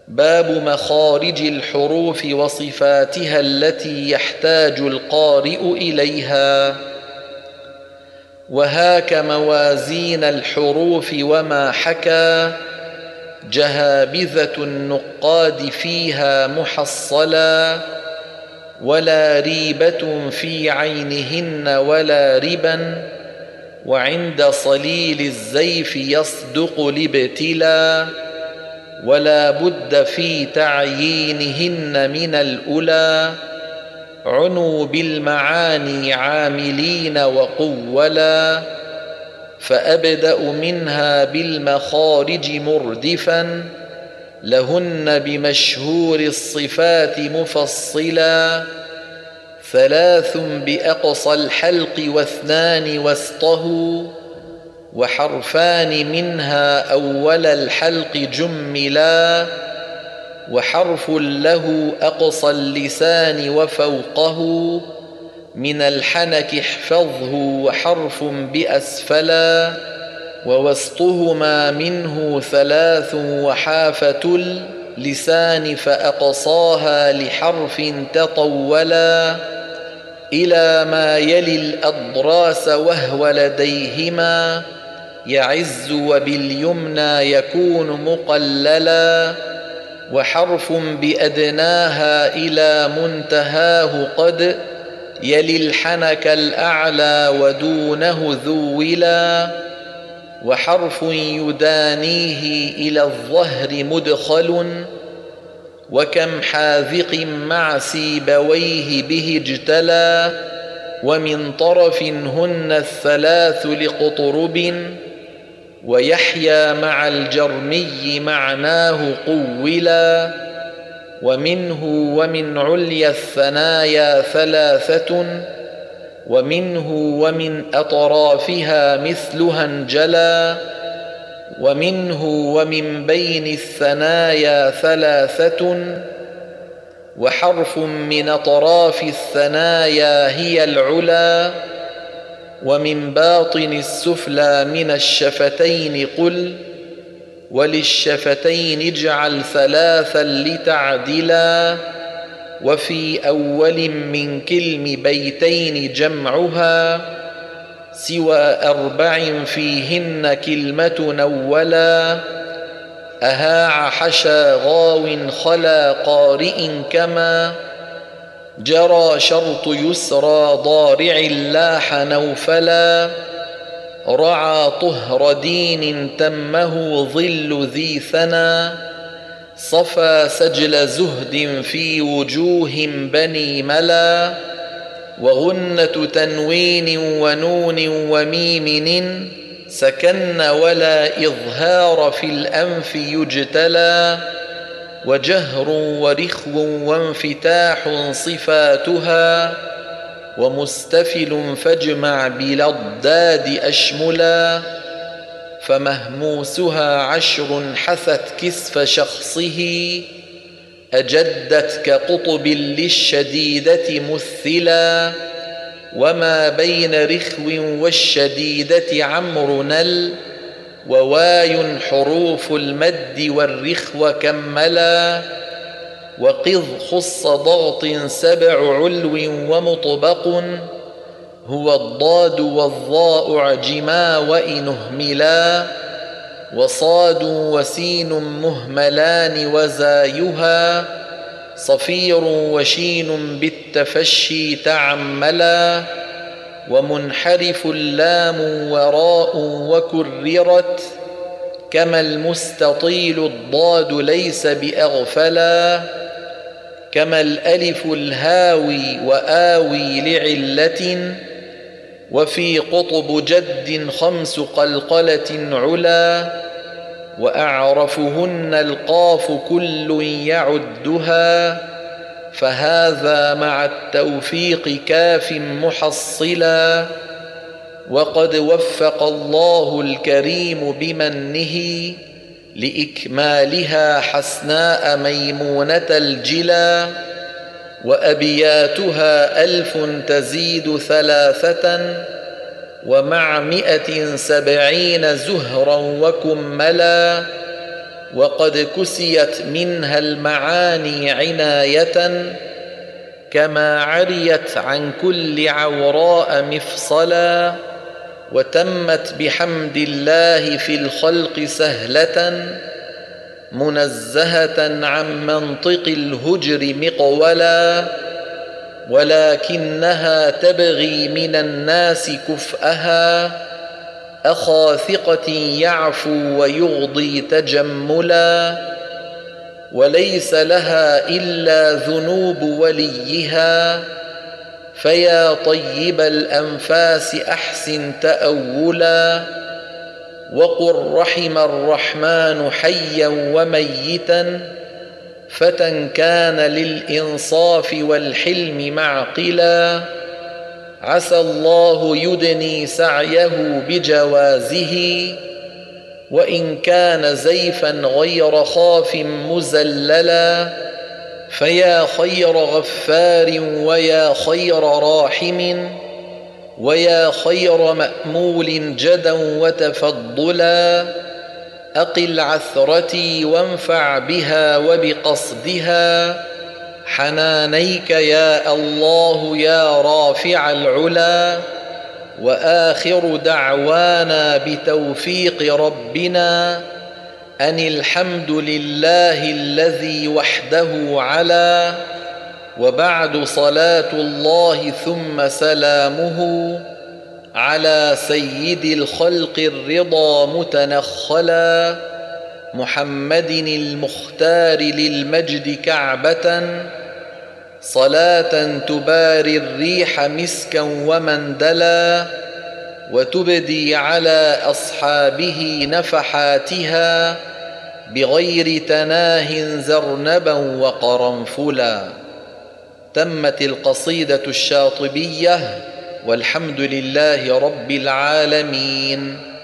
باب مخارج الحروف وصفاتها التي يحتاج القارئ إليها. وهاك موازين الحروف وما حكى جهابذة النقاد فيها محصلا، ولا ريبة في عينهن ولا ربا، وعند صليل الزيف يصدق الابتلا، ولا بد في تعيينهن من الأولى، عنوا بالمعاني عاملين وقولا، فأبدأ منها بالمخارج مردفا، لهن بمشهور الصفات مفصلا، 3 بأقصى الحلق و2 وسطه، وحرفان منها أول الحلق جملا، وحرف له أقصى اللسان وفوقه، من الحنك احفظه وحرف بأسفلا، ووسطهما منه 3 وحافة اللسان فأقصاها لحرف تطولا، إلى ما يلي الأضراس وهو لديهما يعز وباليمنى يكون مقللا، وحرف بأدناها إلى منتهاه قد يلي الحنك الأعلى ودونه ذولا، وحرف يدانيه إلى الظهر مدخل، وكم حاذق مع سيبويه به اجتلى، ومن طرف هن 3 لقطرب، ويحيى مع الجرمي معناه قولا، ومنه ومن عليا الثنايا 3، ومنه ومن أطرافها مثلها انجلا، ومنه ومن بين الثنايا 3، وحرف من أطراف الثنايا هي العلا، ومن باطن السفلى من الشفتين قل، وللشفتين اجعل 3 لتعدلا، وفي أول من كلم بيتين جمعها، سوى 4 فيهن كلمة نولا، أهاع حشا غاو خلا قارئ كما جرى شرط يسرى ضارع لاح نوفلا، رعى طهر دين تمه ظل ذي ثنى، صفى سجل زهد في وجوه بني ملا، وغنة تنوين ونون وميم سكن ولا إظهار في الأنف يجتلى، وجهر ورخو وانفتاح صفاتها، ومستفل فاجمع بلا الضاد أشملا، فمهموسها 10 حثت كسف شخصه، أجدت كقطب للشديدة مثلا، وما بين رخو والشديدة عمرو نل، وواي حروف المد والرخو كملا، وقذ خص ضغط 7 علو ومطبق، هو الضاد والضاء عجما وإن اهملا، وصاد وسين مهملان وزايها، صفير وشين بالتفشي تعملا، ومنحرف اللام وراء وكررت، كما المستطيل الضاد ليس بأغفلا، كما الألف الهاوي وآوي لعلة، وفي قطب جد 5 قلقلة علا، وأعرفهن القاف كل يعدها، فهذا مع التوفيق كاف محصلا، وقد وفق الله الكريم بمنه لإكمالها حسناء ميمونة الجلا، وأبياتها 1000 تزيد 3، ومع 170 زهرا وكملا، وقد كسيت منها المعاني عناية، كما عريت عن كل عوراء مفصلا، وتمت بحمد الله في الخلق سهلة، منزهة عن منطق الهجر مقولا، ولكنها تبغي من الناس كفءها، أخا ثقة يعفو ويغضي تجملا، وليس لها إلا ذنوب وليها، فيا طيب الأنفاس أحسن تأولا، وقل رحم الرحمن حيا وميتا، فتى كان للإنصاف والحلم معقلا، عسى الله يدني سعيه بجوازه، وإن كان زيفا غير خاف مزللا، فيا خير غفار ويا خير راحم، ويا خير مأمول جدا وتفضلا، أقل عثرتي وانفع بها وبقصدها، حنانيك يا الله يا رافع العلا، وآخر دعوانا بتوفيق ربنا أن الحمد لله الذي وحده علا، وبعد صلاة الله ثم سلامه على سيد الخلق الرضا متنخلا، محمد المختار للمجد كعبة، صلاة تباري الريح مسكا ومندلا، وتبدي على أصحابه نفحاتها بغير تناه زرنبا وقرنفلا. تمت القصيدة الشاطبية، والحمد لله رب العالمين.